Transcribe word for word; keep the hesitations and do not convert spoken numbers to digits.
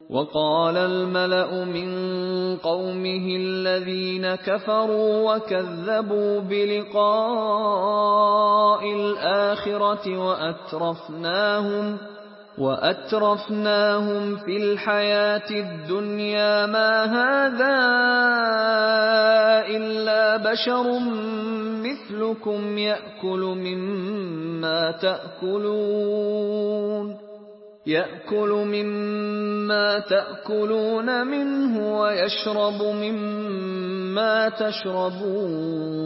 وقال الملأ من قومه الذين كفروا وكذبوا بلقاء الآخرة وأترفناهم وأترفناهم في الحياة الدنيا ما هذا إلا بشر مثلكم يأكل مما تأكلون يأكل مما تأكلون منه ويشرب مما تشربون